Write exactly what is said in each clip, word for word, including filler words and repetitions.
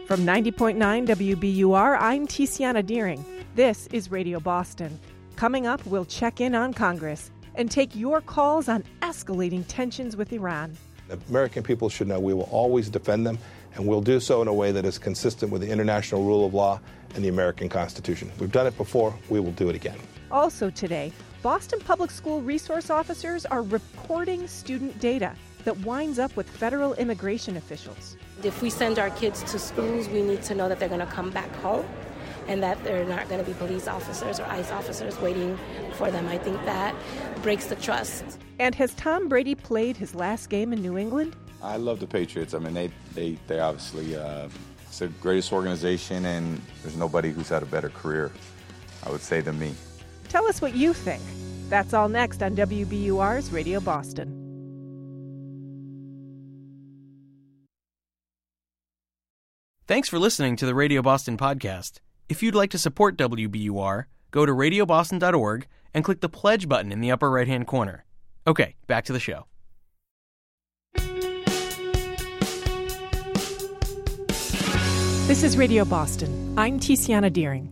From ninety point nine W B U R, I'm Tiziana Deering. This is Radio Boston. Coming up, we'll check in on Congress and take your calls on escalating tensions with Iran. The American people should know we will always defend them, and we'll do so in a way that is consistent with the international rule of law and the American Constitution. We've done it before. We will do it again. Also today, Boston Public School resource officers are reporting student data that winds up with federal immigration officials. If we send our kids to schools, we need to know that they're going to come back home and that they're not going to be police officers or ICE officers waiting for them. I think that breaks the trust. And has Tom Brady played his last game in New England? I love the Patriots. I mean, they they, they obviously, uh, it's the greatest organization, and there's nobody who's had a better career, I would say, than me. Tell us what you think. That's all next on W B U R's Radio Boston. Thanks for listening to the Radio Boston podcast. If you'd like to support W B U R, go to radio boston dot org and click the pledge button in the upper right-hand corner. Okay, back to the show. This is Radio Boston. I'm Tiziana Deering.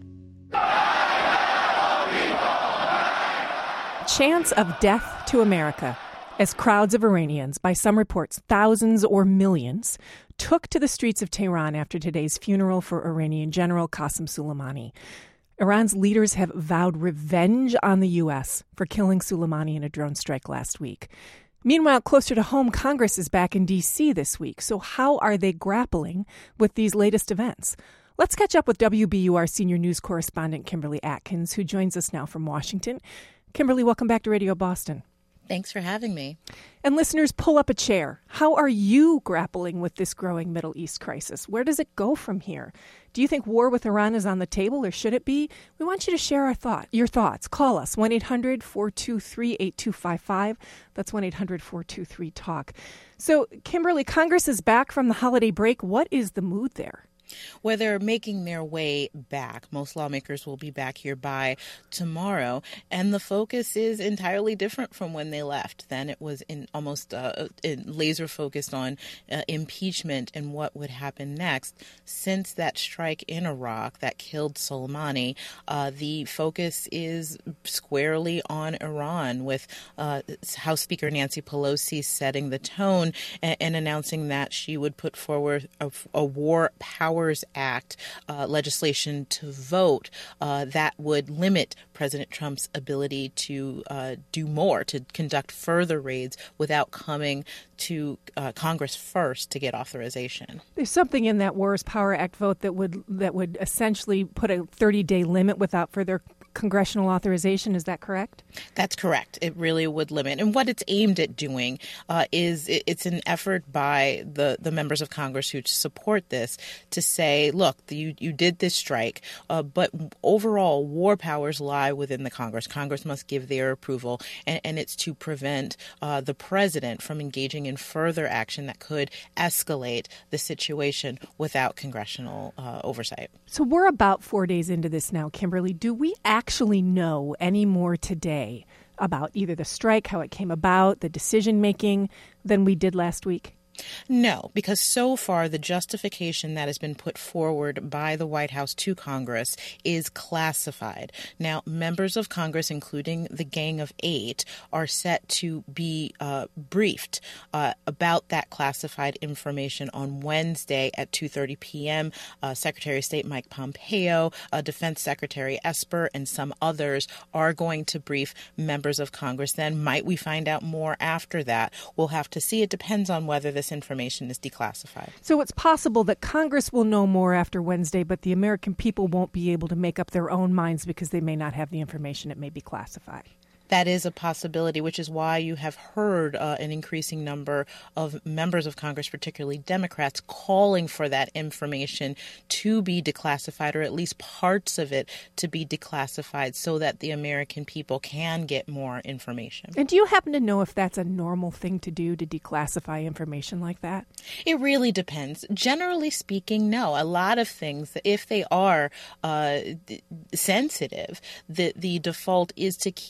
Chants of death to America as crowds of Iranians, by some reports thousands or millions, took to the streets of Tehran after today's funeral for Iranian General Qasem Soleimani. Iran's leaders have vowed revenge on the U S for killing Soleimani in a drone strike last week. Meanwhile, closer to home, Congress is back in D C this week. So how are they grappling with these latest events? Let's catch up with W B U R senior news correspondent Kimberly Atkins, who joins us now from Washington. Kimberly, welcome back to Radio Boston. Thanks for having me. And listeners, pull up a chair. How are you grappling with this growing Middle East crisis? Where does it go from here? Do you think war with Iran is on the table, or should it be? We want you to share our thought, your thoughts. Call us, one eight hundred four two three eight two five five. That's one eight hundred four two three talk. So, Kimberly, Congress is back from the holiday break. What is the mood there? Where they're making their way back. Most lawmakers will be back here by tomorrow, and the focus is entirely different from when they left. Then it was in almost uh, in laser focused on uh, impeachment and what would happen next. Since that strike in Iraq that killed Soleimani, uh, the focus is squarely on Iran, with uh, House Speaker Nancy Pelosi setting the tone and, and announcing that she would put forward a, a war power Act uh, legislation to vote uh, that would limit President Trump's ability to uh, do more, to conduct further raids without coming to uh, Congress first to get authorization. There's something in that Wars Power Act vote that would that would essentially put a thirty-day limit without further congressional authorization. Is that correct? That's correct. It really would limit. And what it's aimed at doing uh, is it, it's an effort by the, the members of Congress who support this to say, look, you, you did this strike, uh, but overall war powers lie within the Congress. Congress must give their approval, and, and it's to prevent uh, the president from engaging in further action that could escalate the situation without congressional uh, oversight. So we're about four days into this now, Kimberly. Do we actually know any more today about either the strike, how it came about, the decision making, than we did last week? No, because so far the justification that has been put forward by the White House to Congress is classified. Now, members of Congress, including the Gang of Eight, are set to be uh, briefed uh, about that classified information on Wednesday at two thirty p.m. Uh, Secretary of State Mike Pompeo, uh, Defense Secretary Esper, and some others are going to brief members of Congress. Then might we find out more after that? We'll have to see. It depends on whether this information is declassified. So it's possible that Congress will know more after Wednesday, but the American people won't be able to make up their own minds because they may not have the information. It may be classified. That is a possibility, which is why you have heard uh, an increasing number of members of Congress, particularly Democrats, calling for that information to be declassified, or at least parts of it to be declassified, so that the American people can get more information. And do you happen to know if that's a normal thing to do, to declassify information like that? It really depends. Generally speaking, no. A lot of things, if they are uh, sensitive, the, the default is to keep it classified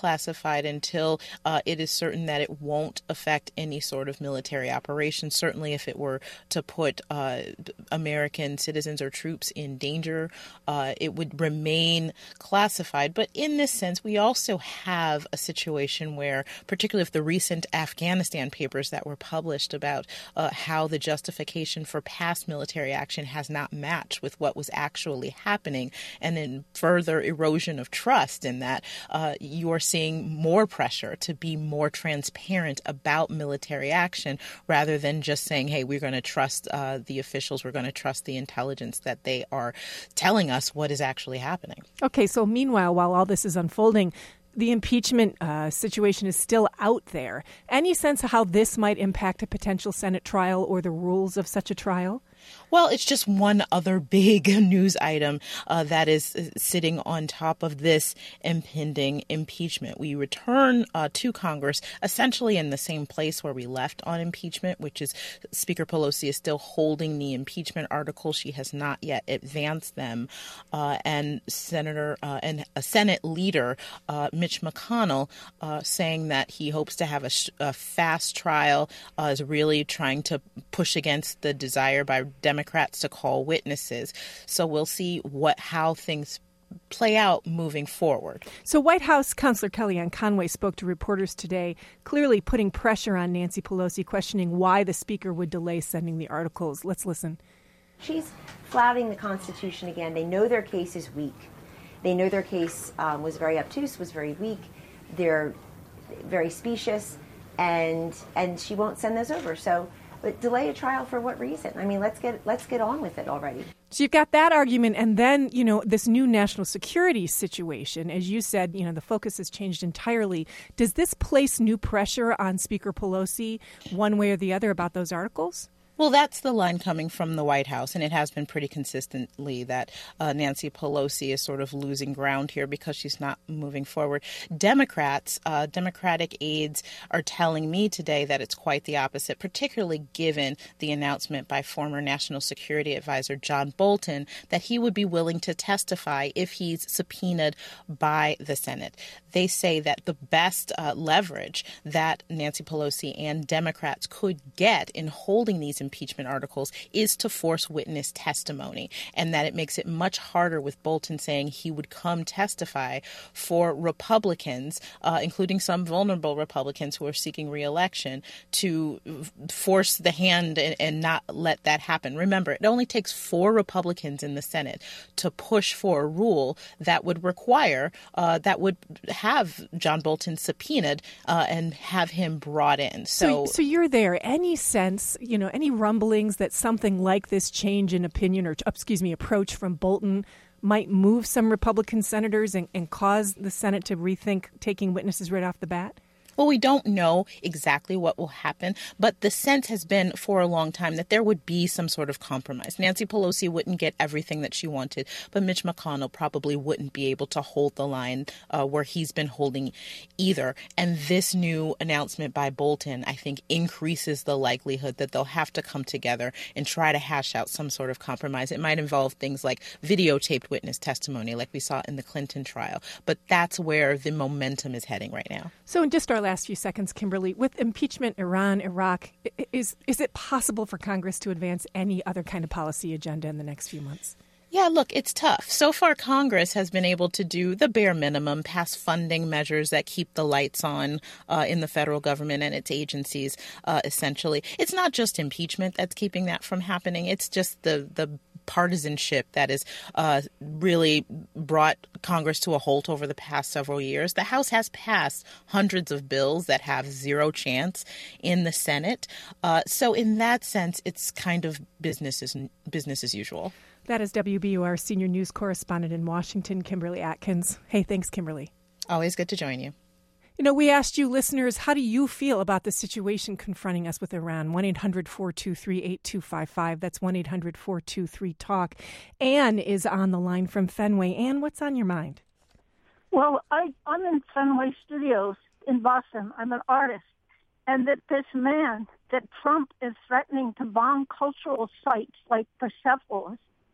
classified until uh, it is certain that it won't affect any sort of military operation. Certainly if it were to put uh, American citizens or troops in danger, uh, it would remain classified. But in this sense, we also have a situation where, particularly if the recent Afghanistan papers that were published about uh, how the justification for past military action has not matched with what was actually happening, and in further erosion of trust in that, uh, you're seeing more pressure to be more transparent about military action rather than just saying, hey, we're going to trust uh, the officials, we're going to trust the intelligence that they are telling us what is actually happening. Okay, so meanwhile, while all this is unfolding, the impeachment uh, situation is still out there. Any sense of how this might impact a potential Senate trial or the rules of such a trial? Well, it's just one other big news item uh, that is sitting on top of this impending impeachment. We return uh, to Congress essentially in the same place where we left on impeachment, which is Speaker Pelosi is still holding the impeachment articles. She has not yet advanced them. Uh, and Senator uh, and a Senate leader, uh, Mitch McConnell, uh, saying that he hopes to have a, sh- a fast trial, uh, is really trying to push against the desire by Democrats to call witnesses. So we'll see what how things play out moving forward. So White House Counselor Kellyanne Conway spoke to reporters today, clearly putting pressure on Nancy Pelosi, questioning why the speaker would delay sending the articles. Let's listen. She's flouting the Constitution again. They know their case is weak. They know their case um, was very obtuse, was very weak. They're very specious, and and she won't send those over. So But delay a trial for what reason? I mean, let's get let's get on with it already. So you've got that argument, and then, you know, this new national security situation. As you said, you know, the focus has changed entirely. Does this place new pressure on Speaker Pelosi one way or the other about those articles? Well, that's the line coming from the White House, and it has been pretty consistently that uh, Nancy Pelosi is sort of losing ground here because she's not moving forward. Democrats, uh, Democratic aides are telling me today that it's quite the opposite, particularly given the announcement by former National Security Advisor John Bolton that he would be willing to testify if he's subpoenaed by the Senate. They say that the best uh, leverage that Nancy Pelosi and Democrats could get in holding these impeachment articles is to force witness testimony, and that it makes it much harder with Bolton saying he would come testify for Republicans, uh, including some vulnerable Republicans who are seeking re-election, to force the hand and, and not let that happen. Remember, it only takes four Republicans in the Senate to push for a rule that would require, uh, that would have John Bolton subpoenaed uh, and have him brought in. So, so, so you're there. Any sense, you know, any rumblings that something like this change in opinion or, excuse me, approach from Bolton might move some Republican senators and, and cause the Senate to rethink taking witnesses right off the bat? Well, we don't know exactly what will happen, but the sense has been for a long time that there would be some sort of compromise. Nancy Pelosi wouldn't get everything that she wanted, but Mitch McConnell probably wouldn't be able to hold the line uh, where he's been holding either. And this new announcement by Bolton, I think, increases the likelihood that they'll have to come together and try to hash out some sort of compromise. It might involve things like videotaped witness testimony, like we saw in the Clinton trial. But that's where the momentum is heading right now. So in just our last few seconds, Kimberly, with impeachment, Iran, Iraq, is is it possible for Congress to advance any other kind of policy agenda in the next few months? Yeah, look, it's tough. So far, Congress has been able to do the bare minimum, pass funding measures that keep the lights on uh, in the federal government and its agencies, uh, essentially. It's not just impeachment that's keeping that from happening. It's just the the partisanship that has uh, really brought Congress to a halt over the past several years. The House has passed hundreds of bills that have zero chance in the Senate. Uh, so in that sense, it's kind of business as, business as usual. That is W B U R senior news correspondent in Washington, Kimberly Atkins. Hey, thanks, Kimberly. Always good to join you. You know, we asked you listeners, how do you feel about the situation confronting us with Iran? one eight hundred four two three eight two five five. That's one eight hundred four two three talk. Anne is on the line from Fenway. Anne, what's on your mind? Well, I, I'm in Fenway Studios in Boston. I'm an artist. And that this man, that Trump is threatening to bomb cultural sites like Persepolis,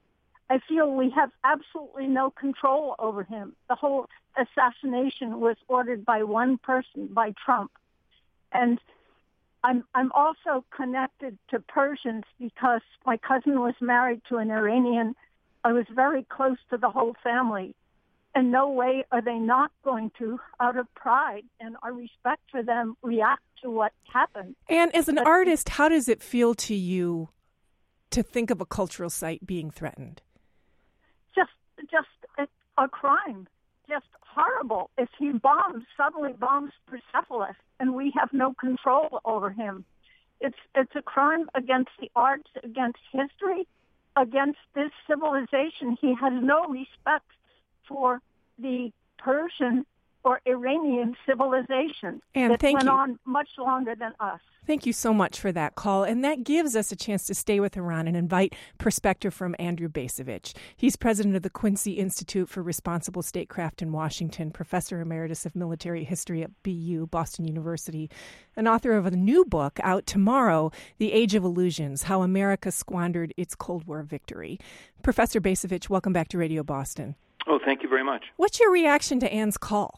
I feel we have absolutely no control over him. The whole assassination was ordered by one person, by Trump. And I'm I'm also connected to Persians because my cousin was married to an Iranian. I was very close to the whole family. And no way are they not going to, out of pride and our respect for them, react to what happened. And as an but, artist, how does it feel to you to think of a cultural site being threatened? Just, just a, a crime, just horrible. If he bombs, suddenly bombs Persepolis, and we have no control over him. It's it's a crime against the arts, against history, against this civilization. He has no respect for the Persian or Iranian civilization and that thank went you. on much longer than us. Thank you so much for that call. And that gives us a chance to stay with Iran and invite perspective from Andrew Bacevich. He's president of the Quincy Institute for Responsible Statecraft in Washington, professor emeritus of military history at B U, Boston University, and author of a new book out tomorrow, The Age of Illusions, How America Squandered Its Cold War Victory. Professor Bacevich, welcome back to Radio Boston. Oh, thank you very much. What's your reaction to Anne's call?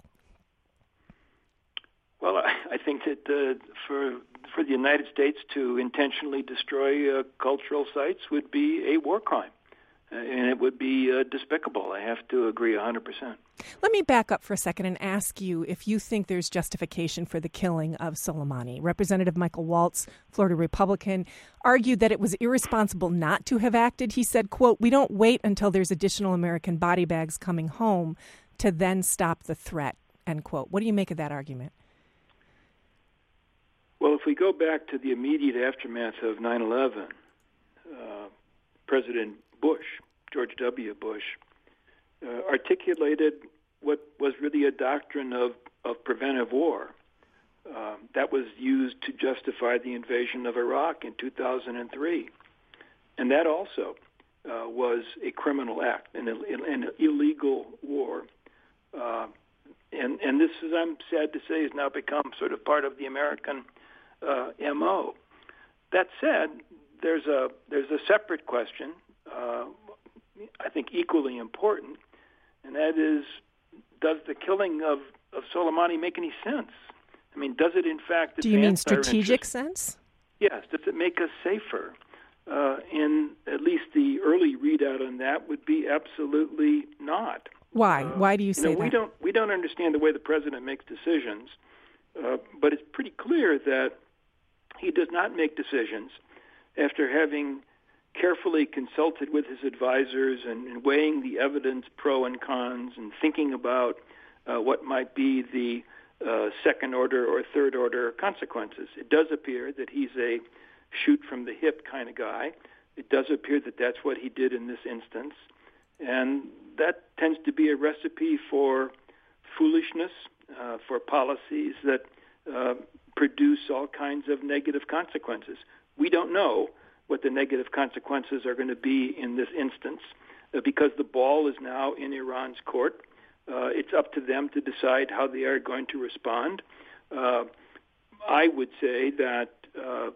Well, I, I think that uh, for for the United States to intentionally destroy uh, cultural sites would be a war crime, uh, and it would be uh, despicable. I have to agree one hundred percent. Let me back up for a second and ask you if you think there's justification for the killing of Soleimani. Representative Michael Waltz, Florida Republican, argued that it was irresponsible not to have acted. He said, quote, "We don't wait until there's additional American body bags coming home to then stop the threat," end quote. What do you make of that argument? Well, if we go back to the immediate aftermath of nine eleven, uh, President Bush, George W. Bush, uh, articulated what was really a doctrine of, of preventive war. Uh, that was used to justify the invasion of Iraq in two thousand three. And that also uh, was a criminal act, an, an illegal war. Uh, and, and this, is, I'm sad to say, has now become sort of part of the American Uh, M O. That said, there's a there's a separate question, uh, I think equally important, and that is, does the killing of, of Soleimani make any sense? I mean, does it in fact advance Do you mean our strategic interest? sense? Yes. Does it make us safer? Uh, and at least the early readout on that would be absolutely not. Why? Uh, Why do you you say know, that? We don't we don't understand the way the president makes decisions, uh, but it's pretty clear that he does not make decisions after having carefully consulted with his advisors and, and weighing the evidence pro and cons and thinking about uh, what might be the uh, second order or third order consequences. It does appear that he's a shoot from the hip kind of guy. It does appear that that's what he did in this instance. And that tends to be a recipe for foolishness, uh, for policies that uh, produce all kinds of negative consequences. We don't know what the negative consequences are going to be in this instance uh, because the ball is now in Iran's court. Uh, it's up to them to decide how they are going to respond. Uh, I would say that uh,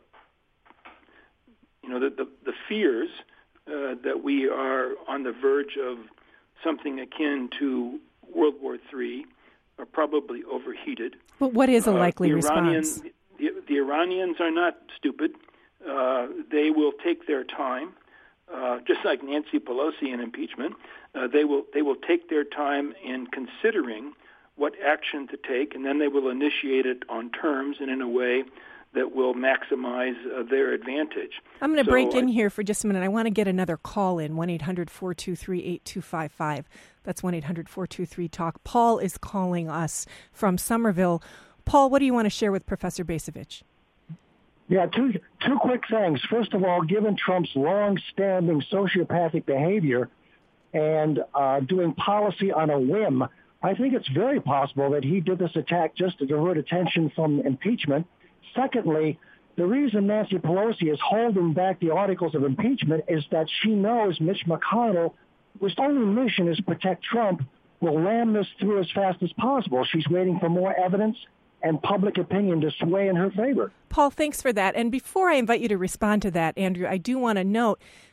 you know the, the, the fears uh, that we are on the verge of something akin to World War Three are probably overheated. But what is a likely uh, the Iranian, response? The, the Iranians are not stupid. Uh, they will take their time, uh, just like Nancy Pelosi in impeachment. Uh, they will they will take their time in considering what action to take, and then they will initiate it on terms and in a way that will maximize uh, their advantage. I'm going to so break in I, here for just a minute. I want to get another call in, one eight hundred four two three eight two five five. That's one eight hundred four two three talk. Paul is calling us from Somerville. Paul, what do you want to share with Professor Bacevich? Yeah, two two quick things. First of all, given Trump's long-standing sociopathic behavior and uh, doing policy on a whim, I think it's very possible that he did this attack just to divert attention from impeachment. Secondly, the reason Nancy Pelosi is holding back the articles of impeachment is that she knows Mitch McConnell, whose only mission is to protect Trump, will ram this through as fast as possible. She's waiting for more evidence and public opinion to sway in her favor. Paul, thanks for that. And before I invite you to respond to that, Andrew, I do want to note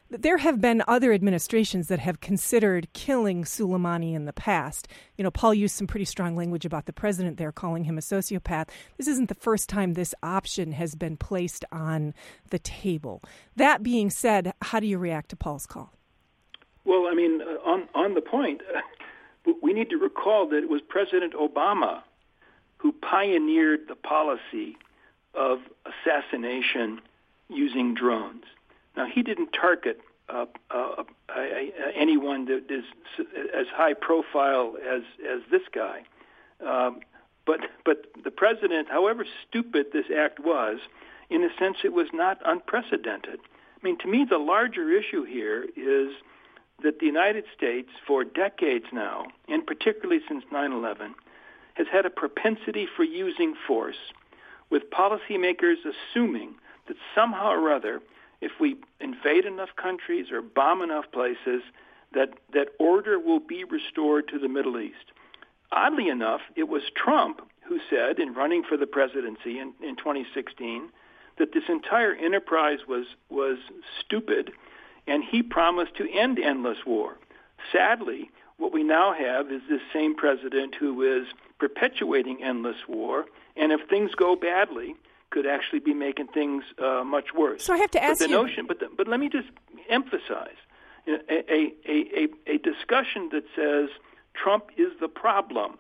There have been other administrations that have considered killing Soleimani in the past. You know, Paul used some pretty strong language about the president there, calling him a sociopath. This isn't the first time this option has been placed on the table. That being said, how do you react to Paul's call? Well, I mean, uh, on, on the point, uh, we need to recall that it was President Obama who pioneered the policy of assassination using drones. Now, he didn't target uh, uh, uh, anyone that is as high profile as, as this guy. Um, but, but the president, however stupid this act was, in a sense it was not unprecedented. I mean, to me, the larger issue here is that the United States, for decades now, and particularly since nine eleven, has had a propensity for using force, with policymakers assuming that somehow or other, if we invade enough countries or bomb enough places, that, that order will be restored to the Middle East. Oddly enough, it was Trump who said, in running for the presidency in, in twenty sixteen, that this entire enterprise was, was stupid, and he promised to end endless war. Sadly, what we now have is this same president who is perpetuating endless war, and if things go badly, could actually be making things uh, much worse. So I have to ask but the you... Notion, but, the, but let me just emphasize, you know, a, a, a, a discussion that says Trump is the problem,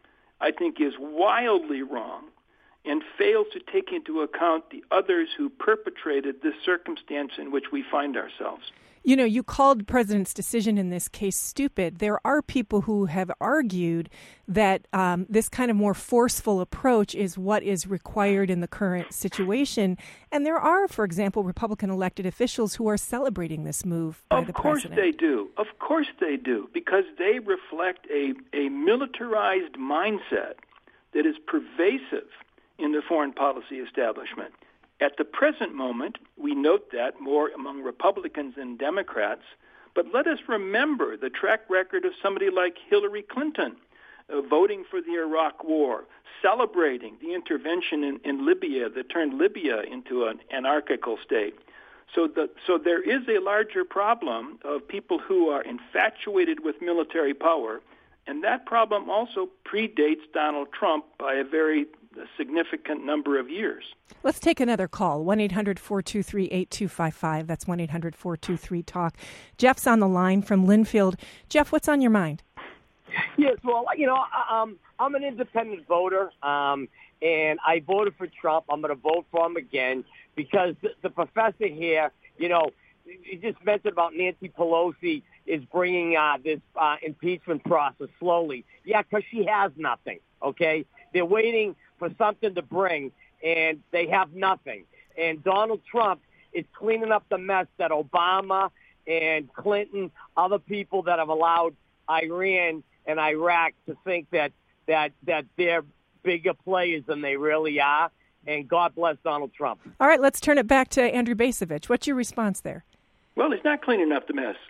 I think is wildly wrong and fails to take into account the others who perpetrated this circumstance in which we find ourselves. You know, you called the president's decision in this case stupid. There are people who have argued that um, this kind of more forceful approach is what is required in the current situation. And there are, for example, Republican elected officials who are celebrating this move by the president. Of course they do. Of course they do, because they reflect a, a militarized mindset that is pervasive in the foreign policy establishment. At the present moment, we note that more among Republicans than Democrats, but let us remember the track record of somebody like Hillary Clinton, uh, voting for the Iraq War, celebrating the intervention in, in Libya that turned Libya into an anarchical state. So, the, so there is a larger problem of people who are infatuated with military power, and that problem also predates Donald Trump by a very a significant number of years. Let's take another call, one eight hundred four two three eight two five five. That's one eight hundred four two three talk. Jeff's on the line from Linfield. Jeff, what's on your mind? Yes, well, you know, um, I'm an independent voter, um, and I voted for Trump. I'm going to vote for him again because the, the professor here, you know, he just mentioned about Nancy Pelosi is bringing uh, this uh, impeachment process slowly. Yeah, because she has nothing, okay? They're waiting for something to bring, and they have nothing. And Donald Trump is cleaning up the mess that Obama and Clinton, other people that have allowed Iran and Iraq to think that that that they're bigger players than they really are. And God bless Donald Trump. All right, let's turn it back to Andrew Bacevich. What's your response there? Well, he's not cleaning up the mess.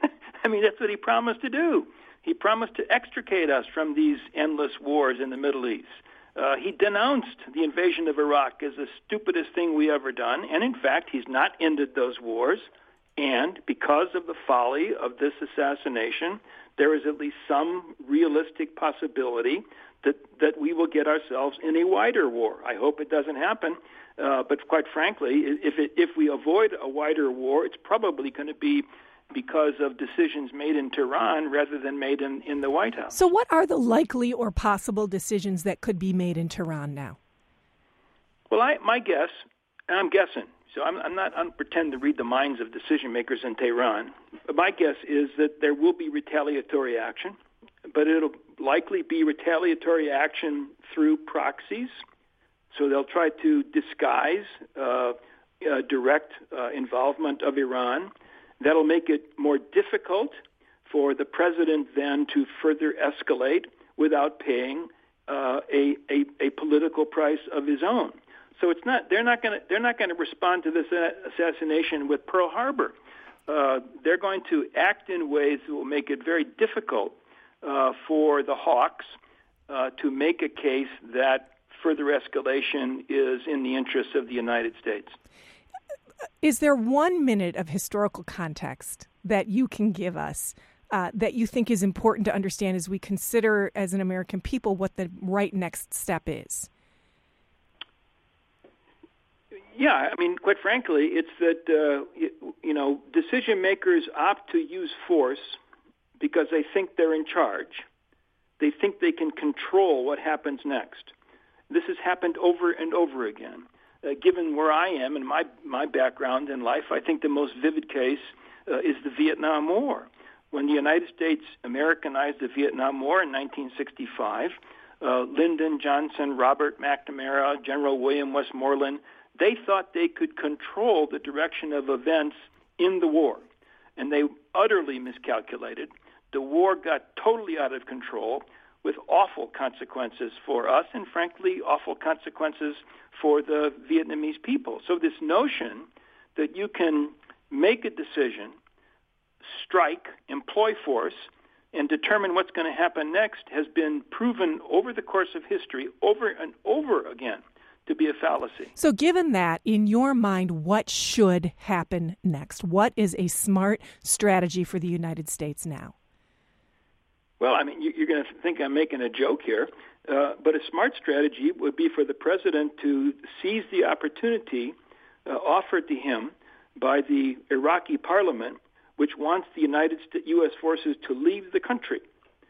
I mean, that's what he promised to do. He promised to extricate us from these endless wars in the Middle East. Uh, he denounced the invasion of Iraq as the stupidest thing we ever done, and in fact, he's not ended those wars. And because of the folly of this assassination, there is at least some realistic possibility that, that we will get ourselves in a wider war. I hope it doesn't happen, uh, but quite frankly, if, it, if we avoid a wider war, it's probably going to be because of decisions made in Tehran rather than made in, in the White House. So what are the likely or possible decisions that could be made in Tehran now? Well, I, my guess, and I'm guessing, so I'm, I'm not, I don't pretend to read the minds of decision makers in Tehran, but my guess is that there will be retaliatory action, but it'll likely be retaliatory action through proxies. So they'll try to disguise uh, uh, direct uh, involvement of Iran. That'll make it more difficult for the president then to further escalate without paying uh, a, a a political price of his own. So it's not they're not going to they're not going to respond to this assassination with Pearl Harbor. Uh, they're going to act in ways that will make it very difficult uh, for the hawks uh, to make a case that further escalation is in the interests of the United States. is there one minute of historical context that you can give us uh, that you think is important to understand as we consider, as an American people, what the right next step is? Yeah, I mean, quite frankly, it's that, uh, you, you know, decision makers opt to use force because they think they're in charge. They think they can control what happens next. This has happened over and over again. Uh, given where I am and my, my background in life, I think the most vivid case uh, is the Vietnam War. When the United States Americanized the Vietnam War in nineteen sixty-five, uh, Lyndon Johnson, Robert McNamara, General William Westmoreland, they thought they could control the direction of events in the war, and they utterly miscalculated. The war got totally out of control with awful consequences for us and, frankly, awful consequences for the Vietnamese people. So this notion that you can make a decision, strike, employ force, and determine what's going to happen next has been proven over the course of history over and over again to be a fallacy. So given that, in your mind, what should happen next? What is a smart strategy for the United States now? Well, I mean, you're going to think I'm making a joke here, uh, but a smart strategy would be for the president to seize the opportunity uh, offered to him by the Iraqi parliament, which wants the United States U S forces to leave the country.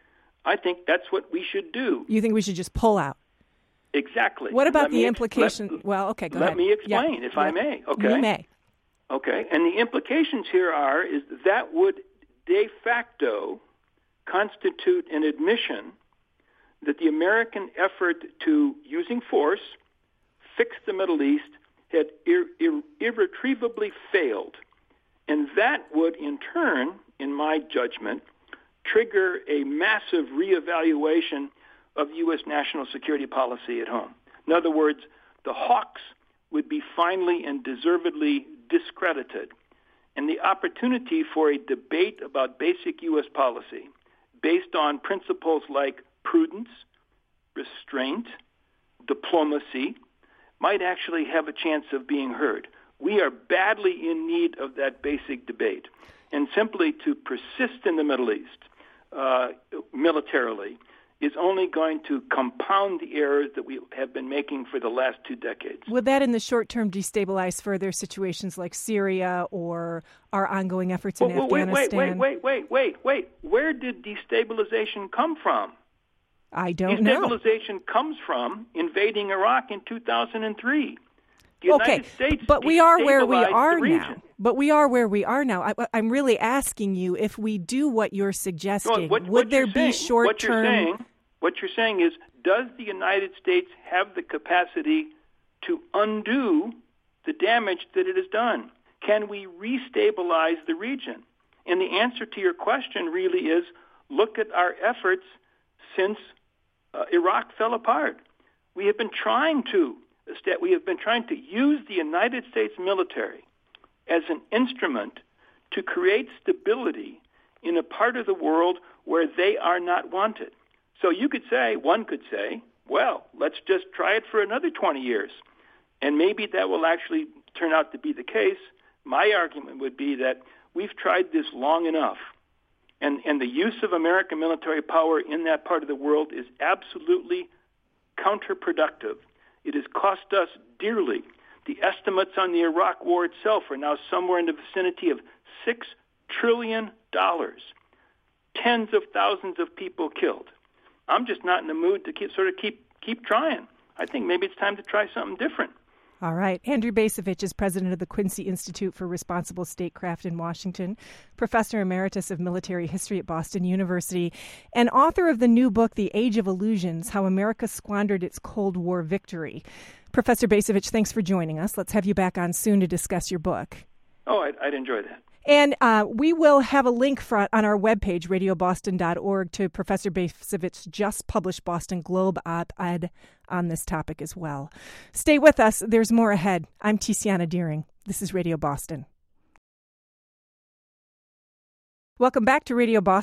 I think that's what we should do. You think we should just pull out? Exactly. What about let the ex- implication? Let, well, okay, go let ahead. me explain, yeah. if yeah. I may. Okay. You may. Okay, and the implications here are is that would de facto constitute an admission that the American effort to, using force, fix the Middle East had ir- ir- irretrievably failed. And that would, in turn, in my judgment, trigger a massive reevaluation of U S national security policy at home. In other words, the hawks would be finally and deservedly discredited. And the opportunity for a debate about basic U S policy based on principles like prudence, restraint, diplomacy, might actually have a chance of being heard. We are badly in need of that basic debate. And simply to persist in the Middle East uh, militarily is only going to compound the errors that we have been making for the last two decades. Would that in the short term destabilize further situations like Syria or our ongoing efforts in well, well, Afghanistan? Wait, wait, wait, wait, wait, wait. Where did destabilization come from? I don't know. Destabilization comes from invading Iraq in two thousand three. The United okay, States but we are where we are the now. But we are where we are now. I, I'm really asking you, if we do what you're suggesting, no, what, would what there saying, be short-term... What you're, saying, what you're saying is, does the United States have the capacity to undo the damage that it has done? Can we restabilize the region? And the answer to your question really is, look at our efforts since uh, Iraq fell apart. We have been trying to we have been trying to use the United States military as an instrument to create stability in a part of the world where they are not wanted. So you could say, one could say, well, let's just try it for another twenty years. And maybe that will actually turn out to be the case. My argument would be that we've tried this long enough. And, and the use of American military power in that part of the world is absolutely counterproductive. It has cost us dearly. The estimates on the Iraq War itself are now somewhere in the vicinity of six trillion dollars. Tens of thousands of people killed. I'm just not in the mood to keep, sort of keep keep trying. I think maybe it's time to try something different. All right. Andrew Bacevich is president of the Quincy Institute for Responsible Statecraft in Washington, professor emeritus of military history at Boston University, and author of the new book, The Age of Illusions, How America Squandered Its Cold War Victory. Professor Bacevich, thanks for joining us. Let's have you back on soon to discuss your book. Oh, I'd, I'd enjoy that. And uh, we will have a link for, on our webpage, radio boston dot org, to Professor Bacevich's just published Boston Globe op-ed on this topic as well. Stay with us. There's more ahead. I'm Tiziana Deering. This is Radio Boston. Welcome back to Radio Boston.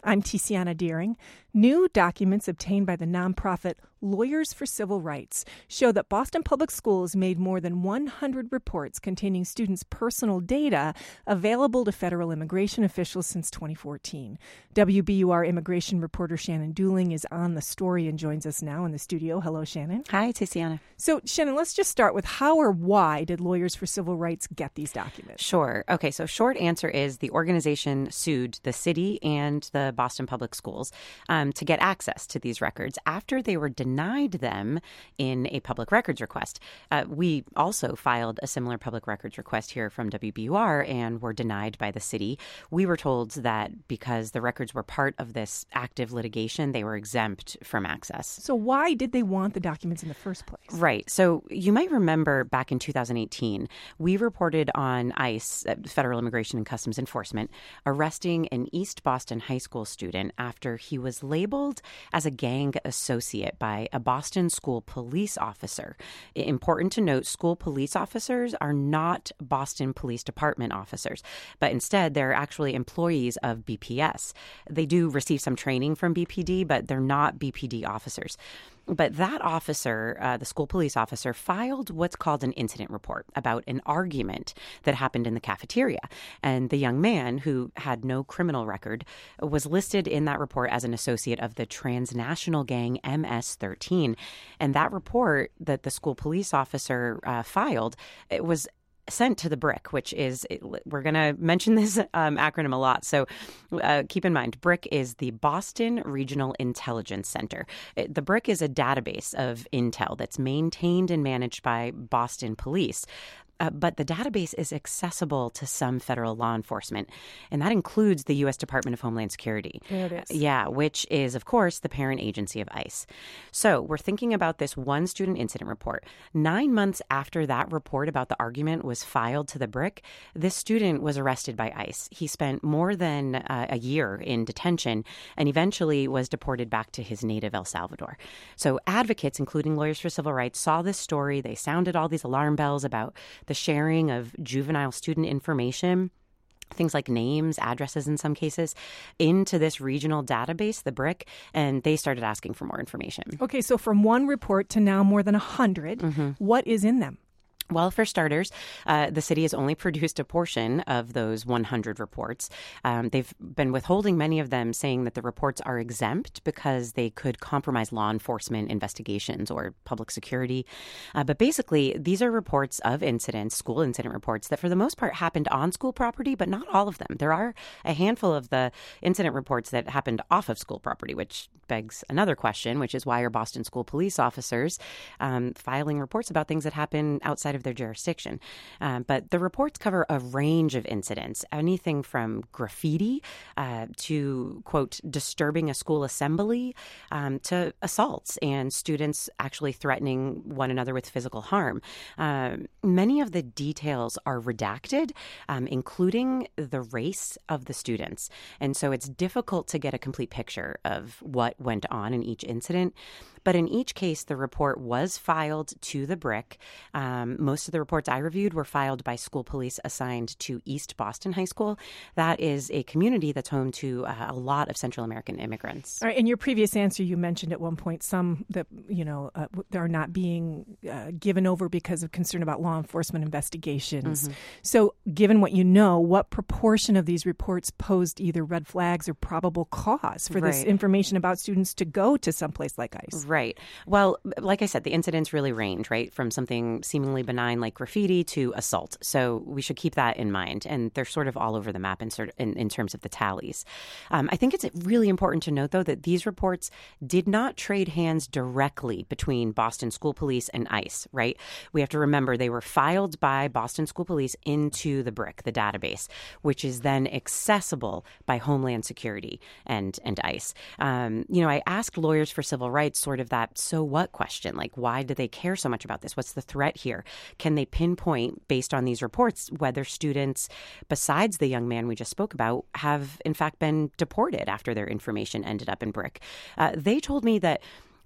I'm Tiziana Deering. New documents obtained by the nonprofit Lawyers for Civil Rights show that Boston Public Schools made more than one hundred reports containing students' personal data available to federal immigration officials since twenty fourteen. W B U R immigration reporter Shannon Dooling is on the story and joins us now in the studio. Hello, Shannon. Hi, Tiziana. So, Shannon, let's just start with how or why did Lawyers for Civil Rights get these documents? Sure. Okay, so short answer is the organization sued the city and the Boston Public Schools um, to get access to these records after they were denied them in a public records request. Uh, we also filed a similar public records request here from W B U R and were denied by the city. We were told that because the records were part of this active litigation, they were exempt from access. So why did they want the documents in the first place? Right. So you might remember back in two thousand eighteen, we reported on ICE, Federal Immigration and Customs Enforcement, arresting an East Boston high school student after he was labeled as a gang associate by a Boston school police officer. Important to note, school police officers are not Boston Police Department officers, but instead they're actually employees of B P S. They do receive some training from B P D, but they're not B P D officers. But that officer, uh, the school police officer, filed what's called an incident report about an argument that happened in the cafeteria. And the young man, who had no criminal record, was listed in that report as an associate of the transnational gang M S thirteen. And that report that the school police officer uh, filed, it was sent to the BRIC, which is, we're going to mention this um, acronym a lot. So uh, keep in mind, BRIC is the Boston Regional Intelligence Center. It, the BRIC is a database of intel that's maintained and managed by Boston Police. Uh, but the database is accessible to some federal law enforcement, and that includes the U S Department of Homeland Security. There it is. Yeah, which is, of course, the parent agency of ICE. So we're thinking about this one student incident report. Nine months after that report about the argument was filed to the BRIC, this student was arrested by ICE. He spent more than uh, a year in detention and eventually was deported back to his native El Salvador. So advocates, including Lawyers for Civil Rights, saw this story. They sounded all these alarm bells about the sharing of juvenile student information, things like names, addresses in some cases, into this regional database, the BRIC, and they started asking for more information. Okay, so from one report to now more than one hundred, mm-hmm. What is in them? Well, for starters, uh, the city has only produced a portion of those one hundred reports. Um, they've been withholding many of them, saying that the reports are exempt because they could compromise law enforcement investigations or public security. Uh, but basically, these are reports of incidents, school incident reports, that for the most part happened on school property, but not all of them. There are a handful of the incident reports that happened off of school property, which begs another question, which is why are Boston school police officers um, filing reports about things that happen outside of their jurisdiction? Um, but the reports cover a range of incidents, anything from graffiti uh, to, quote, disturbing a school assembly um, to assaults and students actually threatening one another with physical harm. Um, many of the details are redacted, um, including the race of the students. And so it's difficult to get a complete picture of what went on in each incident. But in each case, the report was filed to the BRIC. Um, most of the reports I reviewed were filed by school police assigned to East Boston High School. That is a community that's home to uh, a lot of Central American immigrants. All right, in your previous answer, you mentioned at one point some that, you know, uh, are not being uh, given over because of concern about law enforcement investigations. Mm-hmm. So given what you know, what proportion of these reports posed either red flags or probable cause for right. this information about students to go to someplace like ICE? Right. Right. Well, like I said, the incidents really range, right, from something seemingly benign like graffiti to assault. So we should keep that in mind. And they're sort of all over the map in, sort of, in, in terms of the tallies. Um, I think it's really important to note, though, that these reports did not trade hands directly between Boston School Police and ICE, right? We have to remember they were filed by Boston School Police into the BRIC, the database, which is then accessible by Homeland Security and, and ICE. Um, you know, I asked Lawyers for Civil Rights sort of that so what question, like why do they care so much about this? What's the threat here? Can they pinpoint based on these reports whether students, besides the young man we just spoke about, have in fact been deported after their information ended up in BRIC? Uh, they told me that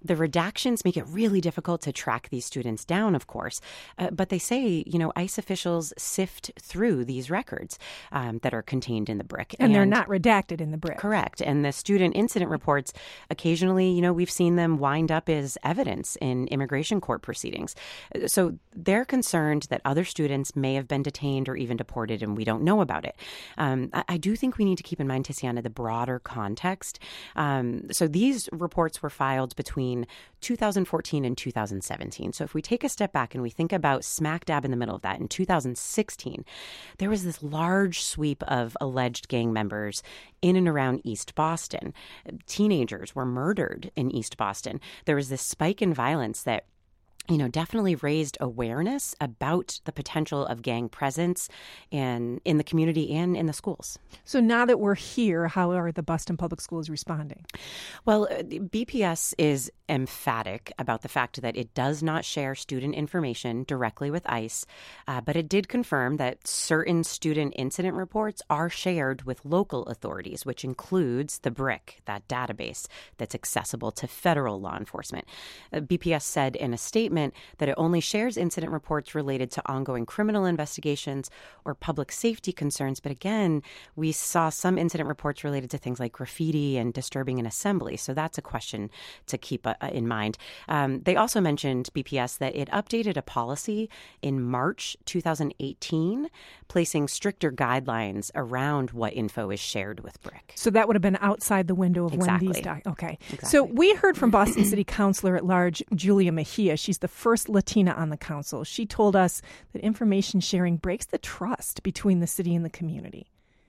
The redactions make it really difficult to track these students down, of course. Uh, but they say, you know, ICE officials sift through these records um, that are contained in the brick. And, and they're not redacted in the brick. Correct. And the student incident reports, occasionally, you know, we've seen them wind up as evidence in immigration court proceedings. So they're concerned that other students may have been detained or even deported, and we don't know about it. Um, I, I do think we need to keep in mind, Tiziana, the broader context. Um, so these reports were filed between two thousand fourteen and two thousand seventeen. So if we take a step back and we think about smack dab in the middle of that, in two thousand sixteen, there was this large sweep of alleged gang members in and around East Boston. Teenagers were murdered in East Boston. There was this spike in violence that you know, definitely raised awareness about the potential of gang presence and in the community and in the schools. So now that we're here, how are the Boston Public Schools responding? Well, B P S is emphatic about the fact that it does not share student information directly with ICE, uh, but it did confirm that certain student incident reports are shared with local authorities, which includes the BRIC, that database that's accessible to federal law enforcement. Uh, B P S said in a statement that it only shares incident reports related to ongoing criminal investigations or public safety concerns. But again, we saw some incident reports related to things like graffiti and disturbing an assembly. So that's a question to keep uh, in mind. Um, they also mentioned, B P S, that it updated a policy in March two thousand eighteen, placing stricter guidelines around what info is shared with BRIC. So that would have been outside the window of exactly. when these doc- Okay. Exactly. So we heard from Boston City Councilor at Large, Julia Mejia. She's the first Latina on the council. She told us that information sharing breaks the trust between the city and the community.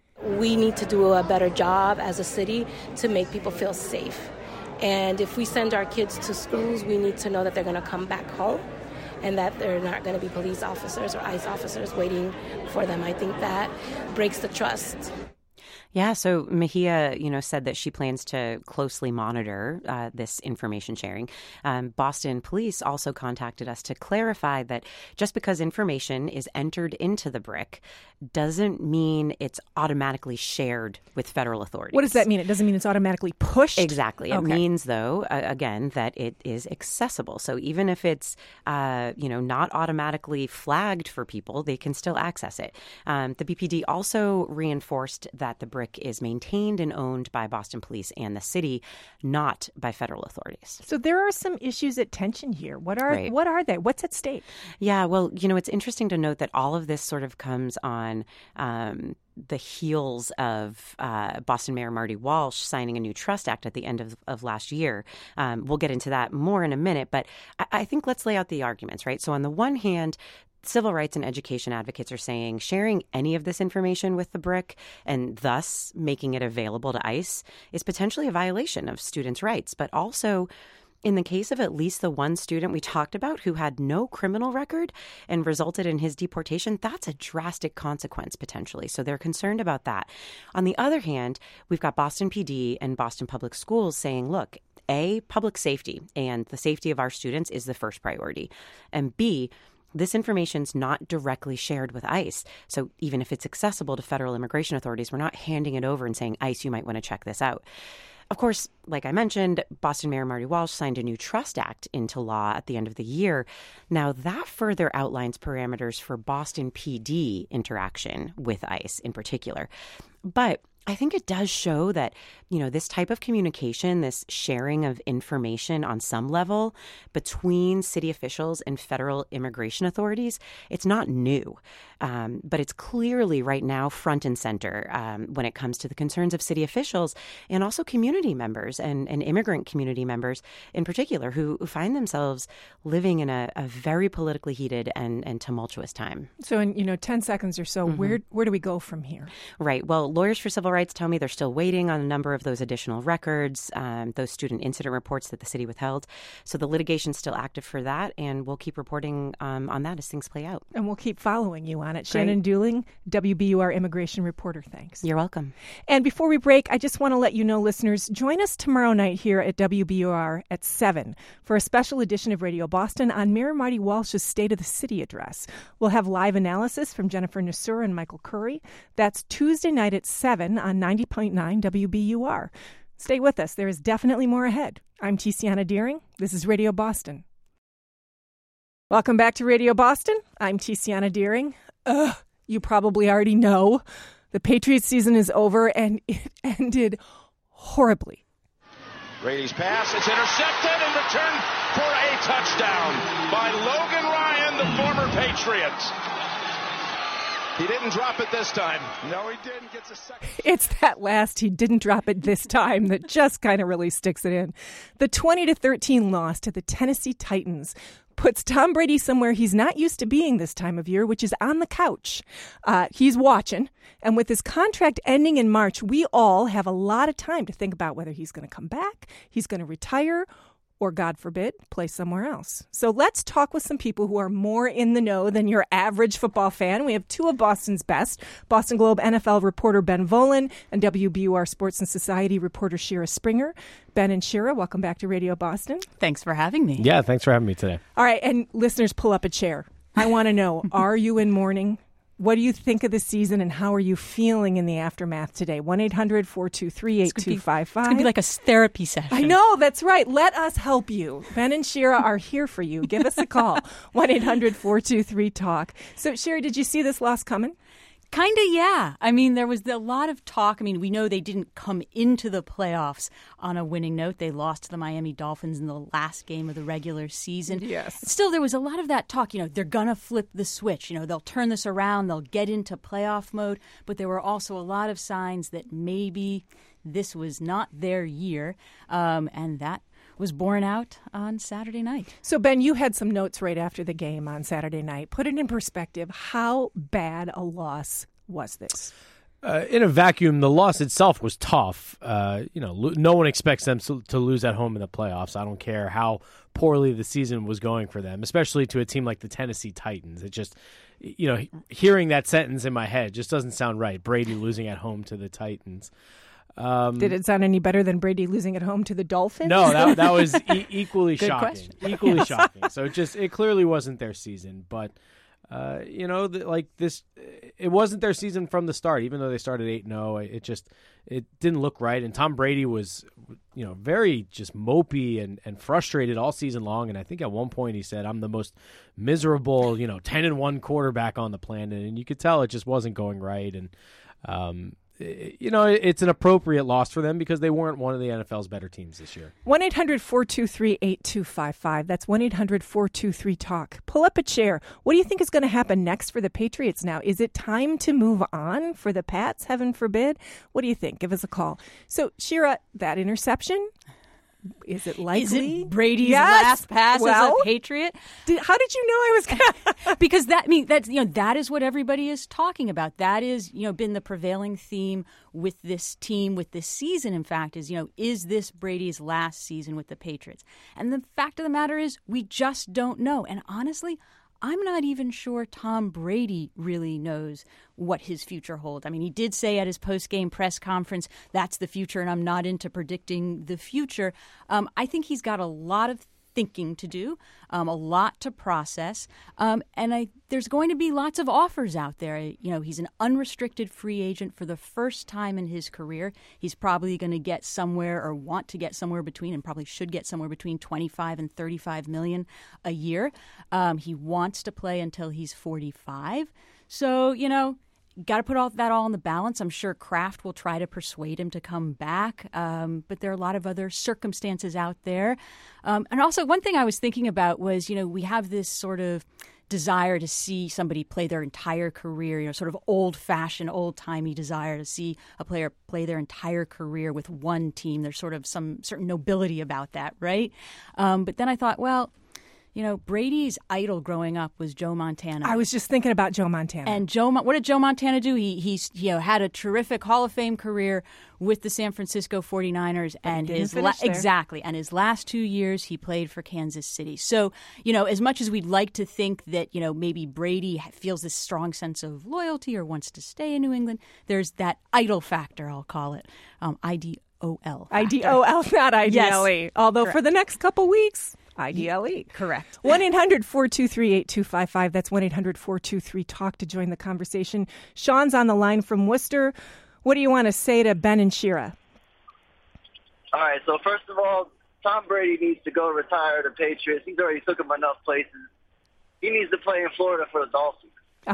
We need to do a better job as a city to make people feel safe. And if we send our kids to schools, we need to know that they're going to come back home and that they're not going to be police officers or ICE officers waiting for them. I think that breaks the trust. Yeah, so Mejia, you know, said that she plans to closely monitor uh, this information sharing. Um, Boston police also contacted us to clarify that just because information is entered into the BRIC doesn't mean it's automatically shared with federal authorities. What does that mean? It doesn't mean it's automatically pushed? Exactly. It okay. means, though, uh, again, that it is accessible. So even if it's, uh, you know, not automatically flagged for people, they can still access it. Um, the B P D also reinforced that the BRIC is maintained and owned by Boston Police and the city, not by federal authorities. So there are some issues at tension here. What are right. what are they? What's at stake? Yeah, well, you know, it's interesting to note that all of this sort of comes on um, the heels of uh, Boston Mayor Marty Walsh signing a new trust act at the end of, of last year. Um, we'll get into that more in a minute, but I, I think let's lay out the arguments, right? So on the one hand, civil rights and education advocates are saying sharing any of this information with the BRIC and thus making it available to ICE is potentially a violation of students' rights. But also, in the case of at least the one student we talked about who had no criminal record and resulted in his deportation, that's a drastic consequence potentially. So they're concerned about that. On the other hand, we've got Boston P D and Boston Public Schools saying, look, A, public safety and the safety of our students is the first priority. And B, this information's not directly shared with ICE. So even if it's accessible to federal immigration authorities, we're not handing it over and saying, ICE, you might want to check this out. Of course, like I mentioned, Boston Mayor Marty Walsh signed a new trust act into law at the end of the year. Now, that further outlines parameters for Boston P D interaction with ICE in particular. But I think it does show that, you know, this type of communication, this sharing of information on some level between city officials and federal immigration authorities, it's not new. Um, but it's clearly right now front and center um, when it comes to the concerns of city officials and also community members and, and immigrant community members in particular who, who find themselves living in a, a very politically heated and, and tumultuous time. So in, you know, ten seconds or so, mm-hmm. where where do we go from here? Right. Well, Lawyers for Civil Rights tell me they're still waiting on a number of those additional records, um, those student incident reports that the city withheld. So the litigation's still active for that, and we'll keep reporting um, on that as things play out. And we'll keep following you on it. Shannon Dooling, W B U R immigration reporter, thanks. You're welcome. And before we break, I just want to let you know, listeners, join us tomorrow night here at W B U R at seven for a special edition of Radio Boston on Mayor Marty Walsh's State of the City address. We'll have live analysis from Jennifer Nasur and Michael Curry. That's Tuesday night at seven on ninety point nine W B U R. Stay with us. There is definitely more ahead. I'm Tiziana Deering. This is Radio Boston. Welcome back to Radio Boston. I'm Tiziana Deering. Ugh, you probably already know the Patriots season is over, and it ended horribly. Brady's pass, it's intercepted and returned for a touchdown by Logan Ryan, the former Patriot. He didn't drop it this time. No, he didn't. Gets a second. It's that last he didn't drop it this time that just kind of really sticks it in. The twenty to thirteen loss to the Tennessee Titans puts Tom Brady somewhere he's not used to being this time of year, which is on the couch. Uh, he's watching. And with his contract ending in March, we all have a lot of time to think about whether he's going to come back, he's going to retire, or, God forbid, play somewhere else. So let's talk with some people who are more in the know than your average football fan. We have two of Boston's best, Boston Globe N F L reporter Ben Volin and W B U R Sports and Society reporter Shira Springer. Ben and Shira, welcome back to Radio Boston. Thanks for having me. Yeah, thanks for having me today. All right, and listeners, pull up a chair. I want to know, are you in mourning? What do you think of the season, and how are you feeling in the aftermath today? one eight hundred four two three eight two five five. It's going to be like a therapy session. I know, that's right. Let us help you. Ben and Shira are here for you. Give us a call, one eight hundred four two three talk. So, Shira, did you see this loss coming? Kind of, yeah. I mean, there was a lot of talk. I mean, we know they didn't come into the playoffs on a winning note. They lost to the Miami Dolphins in the last game of the regular season. Yes. Still, there was a lot of that talk. You know, they're going to flip the switch. You know, they'll turn this around. They'll get into playoff mode. But there were also a lot of signs that maybe this was not their year. Um, and that was borne out on Saturday night. So, Ben, you had some notes right after the game on Saturday night. Put it in perspective. How bad a loss was this? Uh, in a vacuum, the loss itself was tough. Uh, you know, lo- no one expects them to, to lose at home in the playoffs. I don't care how poorly the season was going for them, especially to a team like the Tennessee Titans. It just, you know, hearing that sentence in my head just doesn't sound right. Brady losing at home to the Titans. Um, Did it sound any better than Brady losing at home to the Dolphins? No, that that was e- equally Good shocking. question. Equally Yes. shocking. So it just it clearly wasn't their season, but uh, you know, the, like this, it wasn't their season from the start. Even though they started eight and zero, it just it didn't look right. And Tom Brady was, you know, very just mopey and, and frustrated all season long. And I think at one point he said, "I'm the most miserable, you know, ten and one quarterback on the planet." And you could tell it just wasn't going right. And um, you know, it's an appropriate loss for them because they weren't one of the N F L's better teams this year. one eight hundred four two three eight two five five. That's one eight hundred four two three talk. Pull up a chair. What do you think is going to happen next for the Patriots now? Is it time to move on for the Pats, heaven forbid? What do you think? Give us a call. So, Shira, that interception, is it likely? Is it Brady's Yes. last pass Well, as a Patriot? Did, how did you know I was going Because that I mean that's you know that is what everybody is talking about. That is, you know, been the prevailing theme with this team, with this season, in fact, is, you know, is this Brady's last season with the Patriots? And the fact of the matter is we just don't know. And honestly, I'm not even sure Tom Brady really knows what his future holds. I mean, he did say at his post-game press conference, that's the future, and I'm not into predicting the future. Um, I think he's got a lot of thinking to do, um, a lot to process, um, and I, there's going to be lots of offers out there. You know, he's an unrestricted free agent for the first time in his career. He's probably going to get somewhere, or want to get somewhere between, and probably should get somewhere between twenty-five and thirty-five million a year. Um, he wants to play until he's forty-five. So, you know, got to put all that all in the balance. I'm sure Kraft will try to persuade him to come back, um, but there are a lot of other circumstances out there. Um, and also, one thing I was thinking about was, you know, we have this sort of desire to see somebody play their entire career, you know, sort of old-fashioned, old-timey desire to see a player play their entire career with one team. There's sort of some certain nobility about that, right? Um, but then I thought, well, you know, Brady's idol growing up was Joe Montana. I was just thinking about Joe Montana. And Joe, what did Joe Montana do? He he's you know had a terrific Hall of Fame career with the San Francisco forty-niners, But and he didn't his finish there. exactly, and his last two years he played for Kansas City. So, you know, as much as we'd like to think that, you know, maybe Brady feels this strong sense of loyalty or wants to stay in New England, there's that idol factor, I'll call it, um, I D O L. I D O L, not I D L E. Yes. Although Correct. for the next couple weeks, I D L E. Correct. one eight hundred four two three eight two five five. That's one eight hundred four two three talk to join the conversation. Sean's on the line from Worcester. What do you want to say to Ben and Shira? All right, so first of all, Tom Brady needs to go retire the Patriots. He's already took him enough places. He needs to play in Florida for the Dolphins.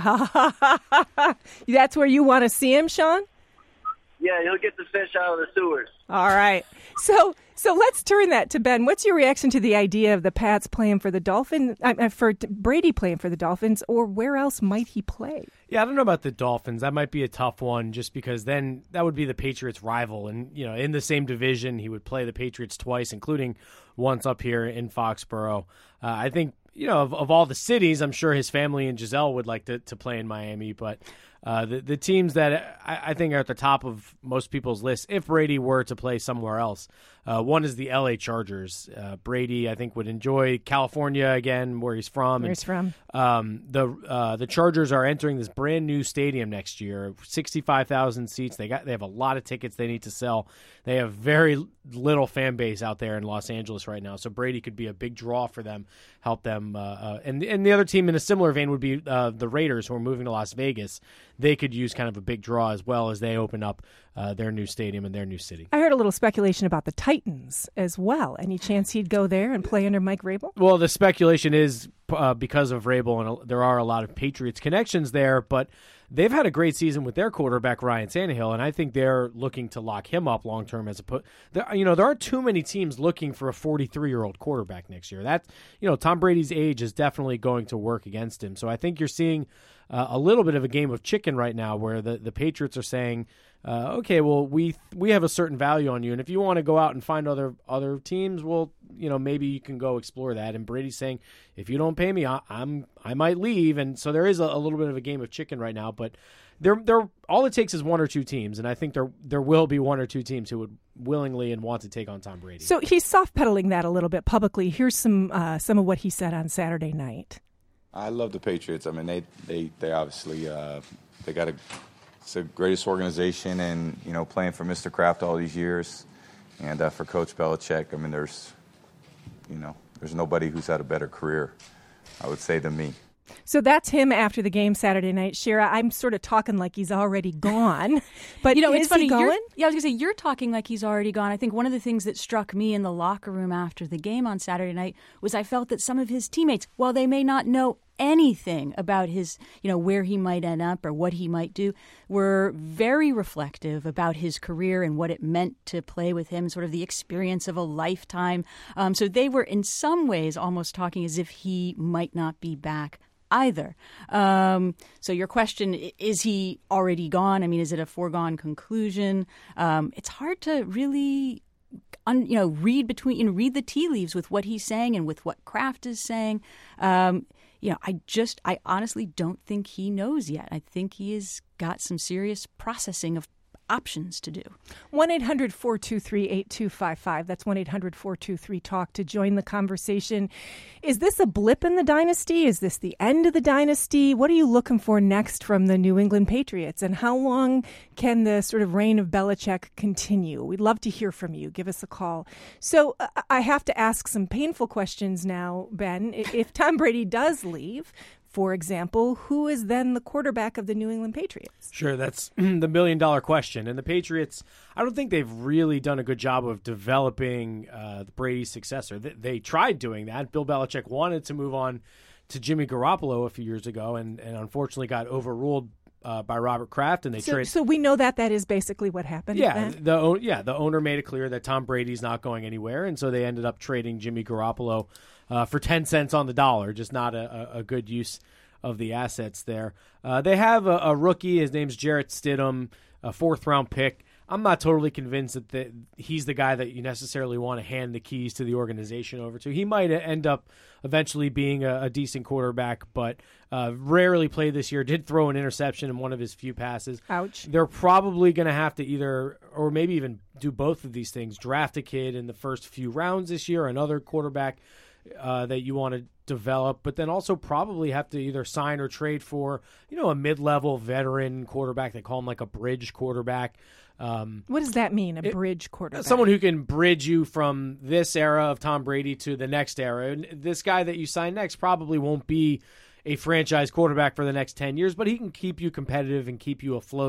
That's where you want to see him, Sean? Yeah, he'll get the fish out of the sewers. All right. So so let's turn that to Ben. What's your reaction to the idea of the Pats playing for the Dolphins, uh, for Brady playing for the Dolphins, or where else might he play? Yeah, I don't know about the Dolphins. That might be a tough one just because then that would be the Patriots' rival. And, you know, in the same division, he would play the Patriots twice, including once up here in Foxborough. Uh, I think, you know, of, of all the cities, I'm sure his family and Giselle would like to, to play in Miami, but Uh, the the teams that I, I think are at the top of most people's lists, if Brady were to play somewhere else, uh, one is the L A Chargers. Uh, Brady, I think, would enjoy California again, where he's from. Where he's from. Um, the uh, the Chargers are entering this brand new stadium next year, sixty-five thousand seats. They got they have a lot of tickets they need to sell. They have very little fan base out there in Los Angeles right now, so Brady could be a big draw for them, help them. Uh, uh, and and the other team in a similar vein would be uh, the Raiders, who are moving to Las Vegas. They could use kind of a big draw as well as they open up uh, their new stadium in their new city. I heard a little speculation about the Titans as well. Any chance he'd go there and play under Mike Vrabel? Well, the speculation is uh, because of Vrabel, and there are a lot of Patriots connections there, but they've had a great season with their quarterback, Ryan Tannehill, and I think they're looking to lock him up long-term as a put. You know, there aren't too many teams looking for a forty-three-year-old quarterback next year. That, you know, Tom Brady's age is definitely going to work against him. So I think you're seeing uh, a little bit of a game of chicken right now where the, the Patriots are saying, uh, okay, well, we we have a certain value on you, and if you want to go out and find other other teams, well, you know, maybe you can go explore that. And Brady's saying, if you don't pay me, I, I'm I might leave. And so there is a, a little bit of a game of chicken right now, but there there all it takes is one or two teams, and I think there there will be one or two teams who would willingly and want to take on Tom Brady. So he's soft pedaling that a little bit publicly. Here's some uh, some of what he said on Saturday night. I love the Patriots. I mean, they they they obviously uh, they got a it's the greatest organization, and you know, playing for Mister Kraft all these years, and uh, for Coach Belichick. I mean, there's you know there's nobody who's had a better career, I would say, than me. So that's him after the game Saturday night. Shira, I'm sort of talking like he's already gone, but you know, is it's funny. he going? You're, yeah, I was gonna say you're talking like he's already gone. I think one of the things that struck me in the locker room after the game on Saturday night was I felt that some of his teammates, while they may not know anything about his, you know, where he might end up or what he might do, were very reflective about his career and what it meant to play with him, sort of the experience of a lifetime. Um, so they were in some ways almost talking as if he might not be back either. Um, so your question, is he already gone? I mean, is it a foregone conclusion? Um, it's hard to really, un, you know, read between, you know, read the tea leaves with what he's saying and with what Kraft is saying. Um, you know, I just, I honestly don't think he knows yet. I think he has got some serious processing of options to do. one eight hundred four two three eight two five five. That's one eight hundred four two three talk to join the conversation. Is this a blip in the dynasty? Is this the end of the dynasty? What are you looking for next from the New England Patriots? And how long can the sort of reign of Belichick continue? We'd love to hear from you. Give us a call. So uh, I have to ask some painful questions now, Ben. If Tom Brady does leave, for example, who is then the quarterback of the New England Patriots? Sure, that's the million-dollar question. And the Patriots, I don't think they've really done a good job of developing uh, Brady's successor. They, they tried doing that. Bill Belichick wanted to move on to Jimmy Garoppolo a few years ago and, and unfortunately got overruled uh, by Robert Kraft. And they so, traded. So we know that that is basically what happened. Yeah, the yeah the owner made it clear that Tom Brady's not going anywhere, and so they ended up trading Jimmy Garoppolo Uh, for ten cents on the dollar, just not a, a good use of the assets there. Uh, they have a, a rookie. His name's Jarrett Stidham, a fourth-round pick. I'm not totally convinced that the, he's the guy that you necessarily want to hand the keys to the organization over to. He might end up eventually being a, a decent quarterback, but uh, rarely played this year. Did throw an interception in one of his few passes. Ouch. They're probably going to have to either, or maybe even do both of these things, draft a kid in the first few rounds this year, another quarterback Uh, that you want to develop, but then also probably have to either sign or trade for, you know, a mid-level veteran quarterback. They call him like a bridge quarterback. Um, what does that mean, a it, bridge quarterback? Someone who can bridge you from this era of Tom Brady to the next era. And this guy that you sign next probably won't be a franchise quarterback for the next ten years, but he can keep you competitive and keep you afloat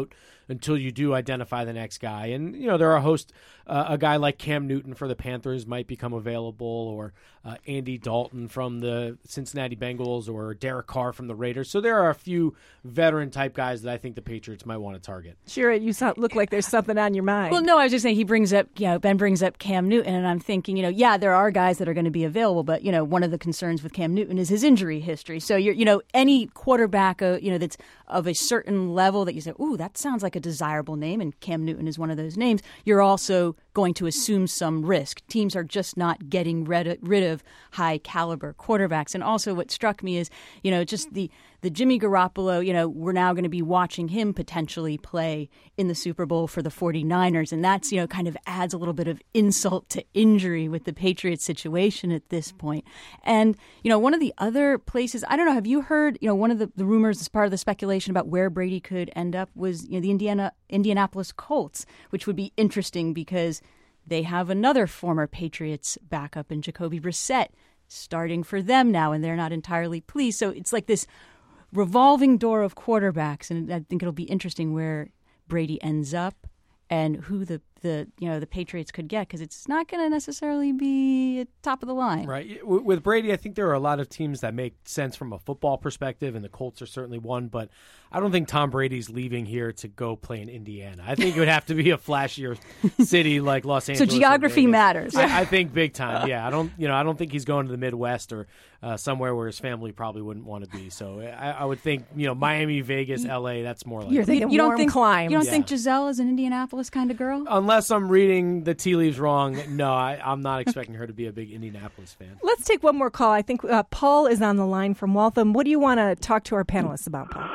until you do identify the next guy. And, you know, there are a host, uh, a guy like Cam Newton for the Panthers might become available, or uh, Andy Dalton from the Cincinnati Bengals, or Derek Carr from the Raiders. So there are a few veteran-type guys that I think the Patriots might want to target. Sure, you sound, look like there's something on your mind. Well, no, I was just saying he brings up, you know, Ben brings up Cam Newton, and I'm thinking, you know, yeah, there are guys that are going to be available, but, you know, one of the concerns with Cam Newton is his injury history. So, you're, you know, any quarterback, uh, you know, that's of a certain level that you say, ooh, that sounds like a desirable name, and Cam Newton is one of those names, you're also going to assume some risk. Teams are just not getting rid, rid of high-caliber quarterbacks. And also what struck me is, you know, just the, the Jimmy Garoppolo, you know, we're now going to be watching him potentially play in the Super Bowl for the 49ers, and that's, you know, kind of adds a little bit of insult to injury with the Patriots situation at this point. And, you know, one of the other places, I don't know, have you heard, you know, one of the, the rumors as part of the speculation about where Brady could end up was, you know, the Indiana Indianapolis Colts, which would be interesting because they have another former Patriots backup in Jacoby Brissett starting for them now, and they're not entirely pleased. So it's like this revolving door of quarterbacks, and I think it'll be interesting where Brady ends up and who the, the you know the Patriots could get, because it's not going to necessarily be top of the line. Right. With Brady, I think there are a lot of teams that make sense from a football perspective, and the Colts are certainly one, but I don't think Tom Brady's leaving here to go play in Indiana. I think it would have to be a flashier city like Los Angeles. So geography matters. I, I think big time. Yeah, I don't. You know, I don't think he's going to the Midwest or uh, somewhere where his family probably wouldn't want to be. So I, I would think, you know, Miami, Vegas, L A. That's more like. You're thinking you don't warm think climes. You don't Yeah. think Giselle is an Indianapolis kind of girl? Unless I'm reading the tea leaves wrong, no, I, I'm not expecting her to be a big Indianapolis fan. Let's take one more call. I think uh, Paul is on the line from Waltham. What do you want to talk to our panelists about, Paul?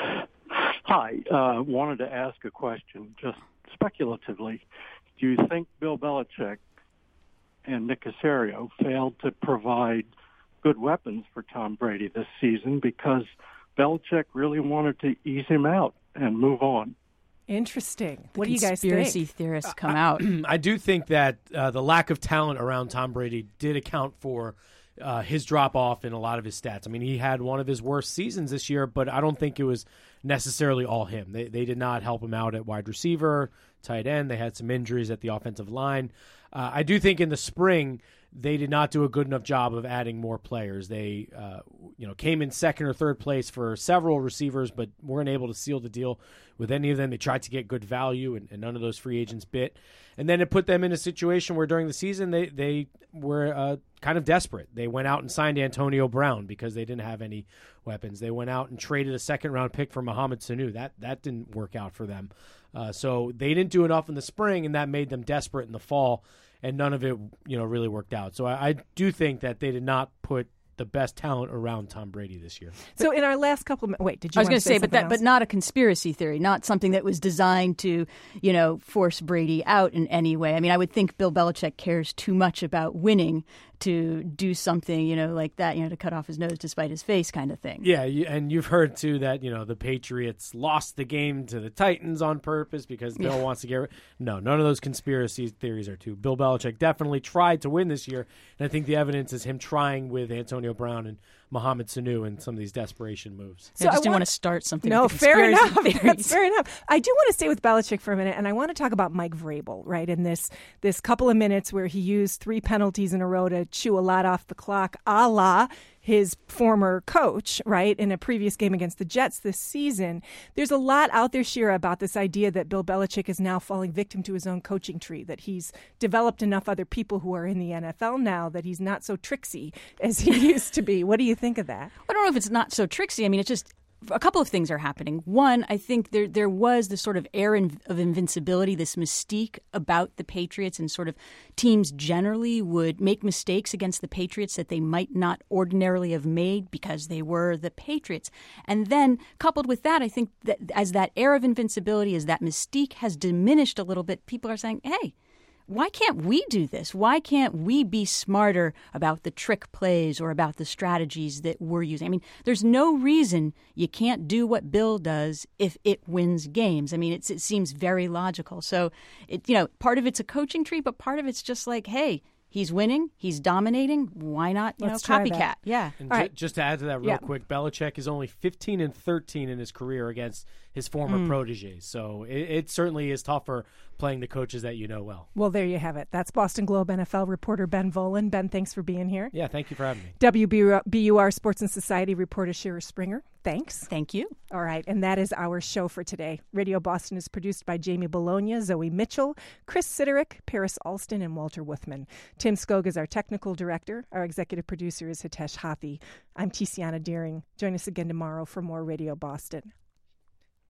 Hi. Uh, wanted to ask a question, just speculatively. Do you think Bill Belichick and Nick Caserio failed to provide good weapons for Tom Brady this season because Belichick really wanted to ease him out and move on? Interesting. The What do you guys conspiracy think? theorists come out. I do think that uh, the lack of talent around Tom Brady did account for uh, his drop-off in a lot of his stats. I mean, he had one of his worst seasons this year, but I don't think it was necessarily all him. They, they did not help him out at wide receiver, tight end. They had some injuries at the offensive line. Uh, I do think in the spring they did not do a good enough job of adding more players. They, uh, you know, came in second or third place for several receivers, but weren't able to seal the deal with any of them. They tried to get good value, and, and none of those free agents bit. And then it put them in a situation where during the season they they were uh, kind of desperate. They went out and signed Antonio Brown because they didn't have any weapons. They went out and traded a second round pick for Mohamed Sanu. That that didn't work out for them. Uh, so they didn't do enough in the spring, and that made them desperate in the fall. And none of it, you know, really worked out. So I, I do think that they did not put the best talent around Tom Brady this year. So in our last couple of wait, did you? I was going to say, but that, else? but not a conspiracy theory, not something that was designed to, you know, force Brady out in any way. I mean, I would think Bill Belichick cares too much about winning to do something, you know, like that, you know, to cut off his nose to spite his face kind of thing. Yeah, you, and you've heard, too, that, you know, the Patriots lost the game to the Titans on purpose because Bill Yeah. wants to get – no, none of those conspiracy theories are true. Bill Belichick definitely tried to win this year, and I think the evidence is him trying with Antonio Brown and Mohamed Sanu and some of these desperation moves. So I just didn't want to start something. No, with the fair conspiracy enough. theories. That's fair enough. I do want to stay with Belichick for a minute, and I want to talk about Mike Vrabel, right? In this this couple of minutes where he used three penalties in a row to chew a lot off the clock, a la his former coach, right, in a previous game against the Jets this season. There's a lot out there, Shira, about this idea that Bill Belichick is now falling victim to his own coaching tree, that he's developed enough other people who are in the N F L now that he's not so tricksy as he used to be. What do you think of that? I don't know if it's not so tricksy. I mean, it's just a couple of things are happening. One, I think there there was this sort of air in, of invincibility, this mystique about the Patriots, and sort of teams generally would make mistakes against the Patriots that they might not ordinarily have made because they were the Patriots. And then coupled with that, I think that as that air of invincibility, as that mystique has diminished a little bit, people are saying, hey, why can't we do this? Why can't we be smarter about the trick plays or about the strategies that we're using? I mean, there's no reason you can't do what Bill does if it wins games. I mean, it's, it seems very logical. So, it, you know, part of it's a coaching tree, but part of it's just like, hey, He's winning. He's dominating. Why not, you Let's know, try copycat? that. Yeah. And All ju- right. just to add to that real Yeah. quick, Belichick is only fifteen and thirteen in his career against his former Mm. proteges. So it, it certainly is tougher playing the coaches that you know well. Well, there you have it. That's Boston Globe N F L reporter Ben Volen. Ben, thanks for being here. Yeah, thank you for having me. W B U R Sports and Society reporter Shira Springer. Thanks. Thank you. All right, and that is our show for today. Radio Boston is produced by Jamie Bologna, Zoe Mitchell, Chris Siderick, Paris Alston, and Walter Wuthman. Tim Skog is our technical director. Our executive producer is Hitesh Hathi. I'm Tiziana Deering. Join us again tomorrow for more Radio Boston.